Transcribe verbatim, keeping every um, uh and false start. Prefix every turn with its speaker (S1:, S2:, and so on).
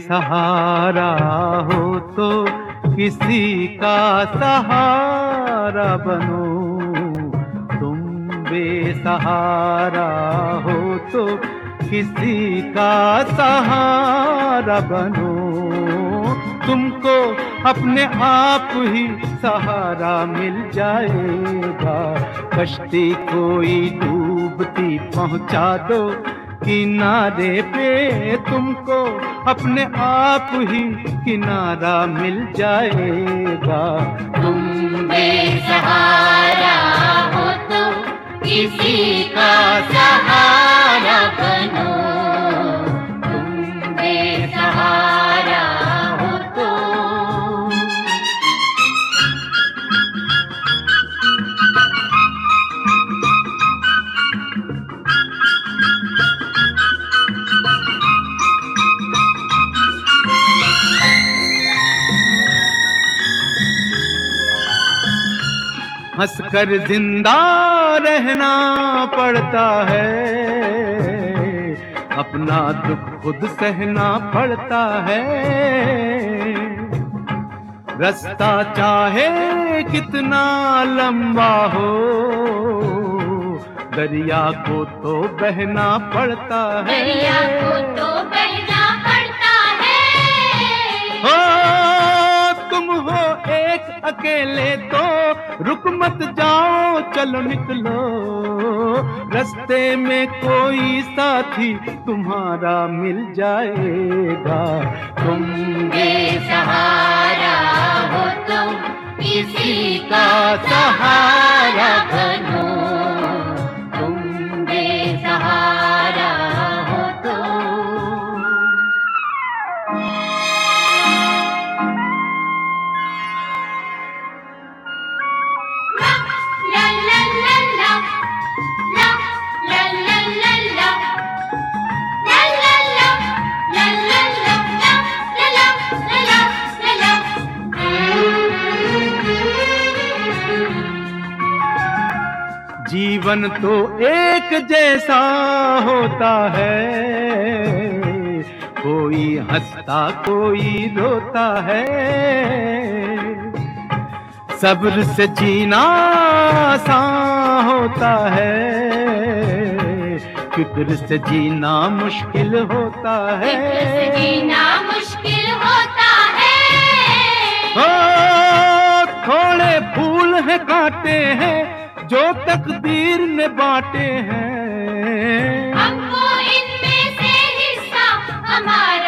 S1: बेसहारा हो तो किसी का सहारा बनो। तुम बेसहारा हो तो किसी का सहारा बनो। तुमको अपने आप ही सहारा मिल जाएगा। कश्ती कोई डूबती पहुंचा दो किनारे पे, तुमको अपने आप ही किनारा मिल जाएगा।
S2: तुम बेसहारा हो तो किसी का सहारा बनो। तुम बेसहारा हो तो।
S1: हंसकर जिंदा रहना पड़ता है, अपना दुख खुद सहना पड़ता है। रास्ता चाहे कितना लंबा हो, दरिया को तो बहना पड़ता है।
S2: दरिया को तो बहना पड़ता है।
S1: हो तुम हो एक अकेले तो रुक मत जाओ, चलो निकलो। रास्ते में कोई साथी तुम्हारा मिल जाएगा।
S2: तुम बेसहारा हो तो किसी का सहारा बनो। तुम बेसहारा हो तो। ला ला ला ला ला ला ला ला ला ला ला ला ला ला ला ला ला ला ला।
S1: जीवन तो एक जैसा होता है, कोई हंसता कोई रोता है। सब्र से जीना आसान होता है, फिक्र से जीना मुश्किल होता है।
S2: फिक्र से जीना मुश्किल होता है।
S1: ओ, थोड़े फूल हैं कांटे हैं जो तकदीर ने बांटे हैं।
S2: हमको इनमें से हिस्सा हमारा